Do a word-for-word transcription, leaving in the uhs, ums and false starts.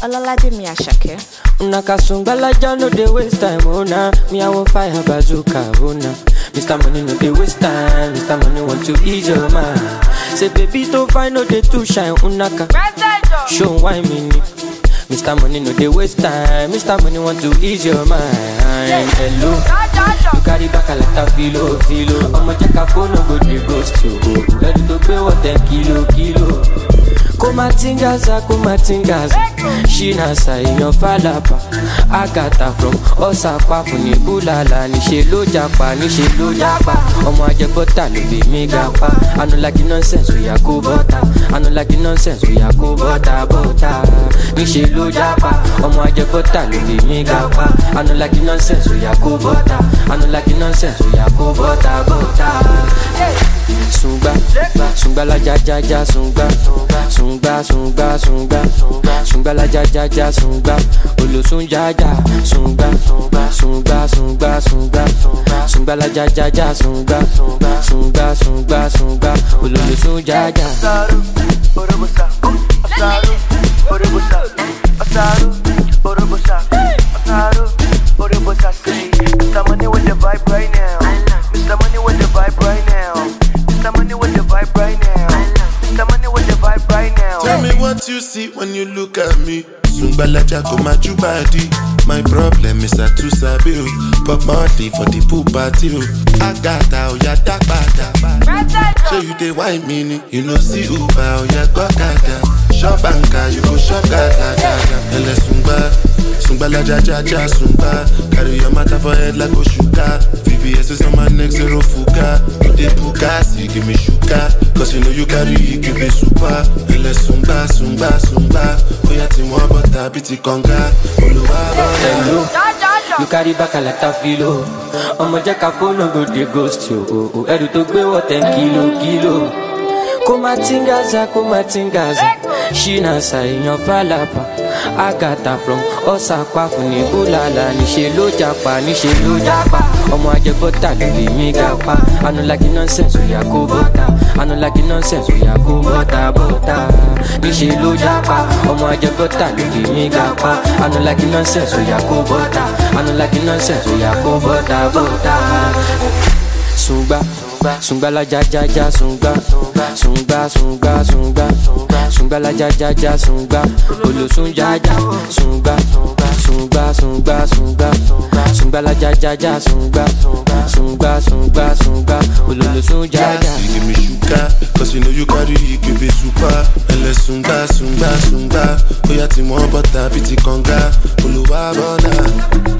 Ololade mi Ashake. Unaka sungbalaja no dey waste time, oh nah. Me I want fire bazooka, oh nah. Mister Money no dey waste time, Mister Money want to ease your mind. Say baby don't find no dey too shine, unaka. Show why me ni. Mister Money no dey waste time, Mister Money want to ease your mind. Hello, you carry back a lot of filo, filo. I'ma check a phone, no go dey ghost you. Ready to pay what ten kilo, kilo. Kumatingaza, kumatingaza. Shina sa inyo falapa. Agata from Osapa funi bulala. Nishe lo japa, nishe lo japa. Omo aje bota lo be mi gapa. I no like the nonsense we a go bota. I no like the nonsense we a go bota bota. Nishe lo japa. Omo aje bota lo be mi gapa. I no like the nonsense we a go bota. I no like the nonsense we a go bota bota. Sunga, sunga la ja ja ja sunga, sunga sunga sunga, sunga la ja ja ja sunga, olo sunja ja sunga, sunga sunga sunga, sunga la ja ja ja sunga, sunga sunga sunga, olo sunja ja. Asaru, orobosa, asaru, orobosa, asaru, orobosa, asaru, orobosa. Say, Mister Money with the vibe right now, Mister Money with the vibe right now. Mister Money with the vibe right now. Mister Money with the vibe right now. Tell me what you see when you look at me. Sungbalaja go my body. My problem is I too sabi o. Pop Marley for the pool party o. Agata o ya dagbada. Show you the wine meaning. You know see Uber o ya gbokada. Shop banka you go shop gada gada. Ele sungba, sungbalaja ja ja sungba. Carry your matter for head like Oshuka. V V S is on my neck zero fuga. You dey puka, see give me sugar. Cause you know you carry it, give me super. Ele sungba, sungba, sungba. Oya ti mo bota biti konga. Oluwa Hello, you carry back a lot of filo. I'ma check a phone, no go dey ghost you. Oh, oh, edu to gbe what ten kilo, kilo. Kumatingaza, kumatingaza. Shina sa inyo falapa. Agata from Osaka funi bulala. Nishe lo japa, nishe lo japa. Omo aje bota lo be mi gapa. I no like the nonsense we a go bota. I no like the nonsense we a go bota bota. Nishe lo japa. Omo aje bota lo be mi gapa. I no like the nonsense we a go bota. I no like the nonsense we a go bota bota. Sunga, sunga la ja ja ja sunga, sunga sunga sunga, sunga la ja ja ja sunga, olo sunja ja sunga, sunga sunga sunga, sunga la ja ja ja sunga, sunga sunga sunga, olo sunja ja. you give me sugar, cause you know you carry it, give me super. Ele sunga sunga sunga, oya ti mo bota biti konga, Oluwa bona.